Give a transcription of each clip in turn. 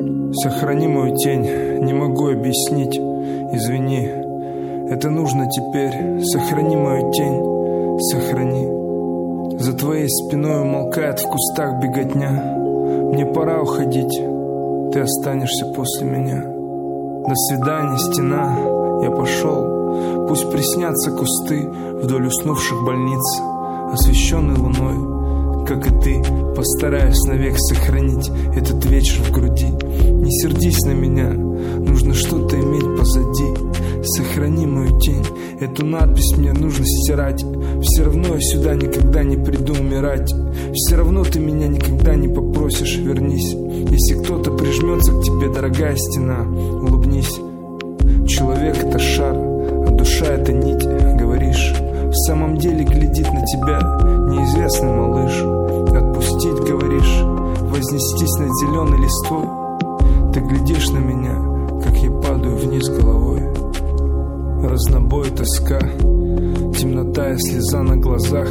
Сохрани мою тень, не могу объяснить, извини. Это нужно теперь, сохрани мою тень, сохрани. За твоей спиной умолкает в кустах беготня. Мне пора уходить, ты останешься после меня. До свидания, стена, я пошел. Пусть приснятся кусты вдоль уснувших больниц, освещенный луной, как и ты. Постараюсь навек сохранить этот вечер в груди. Не сердись на меня, нужно что-то иметь позади. Сохрани мою тень, эту надпись мне нужно стирать. Все равно я сюда никогда не приду умирать. Все равно ты меня никогда не попросишь, вернись. Если кто-то прижмется к тебе, дорогая стена, улыбнись. Человек — это шар, а душа — это нить, говоришь. В самом деле глядит на тебя неизвестный малыш. Отпустить, говоришь, вознестись над зеленой листвой. Ты глядишь на меня, как я падаю вниз головой. Разнобой, тоска, темнота и слеза на глазах.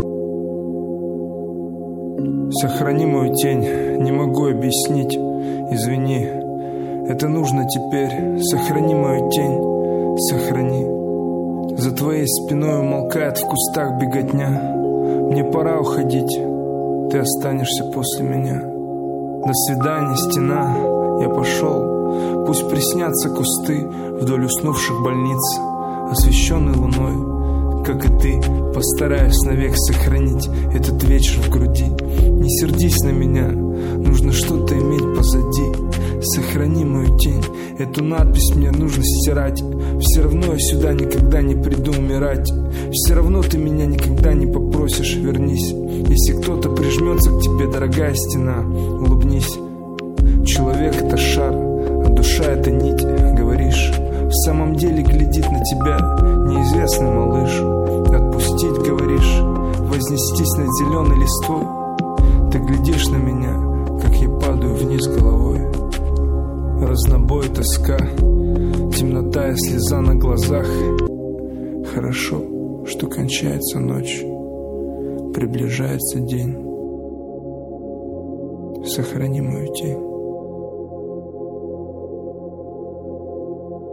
Сохрани мою тень, не могу объяснить, извини. Это нужно теперь, сохрани мою тень, сохрани. За твоей спиной умолкает в кустах беготня. Мне пора уходить, ты останешься после меня. До свидания, стена, я пошел. Пусть приснятся кусты вдоль уснувших больниц, освещенный луной, как и ты. Постараюсь навек сохранить этот вечер в груди. Не сердись на меня, нужно что-то иметь позади. Сохрани мою тень, эту надпись мне нужно стирать. Все равно я сюда никогда не приду умирать. Все равно ты меня никогда не попросишь, вернись. Если кто-то прижмется к тебе, дорогая стена, улыбнись. Человек — это шар, а душа — это нить, говоришь. В самом деле глядит на тебя неизвестный малыш. Отпустить, говоришь, вознестись над зеленой листвой. Ты глядишь на меня, как я падаю вниз головой. Разнобой, тоска, темнота и слеза на глазах. Хорошо, что кончается ночь, приближается день. Сохрани мою тень.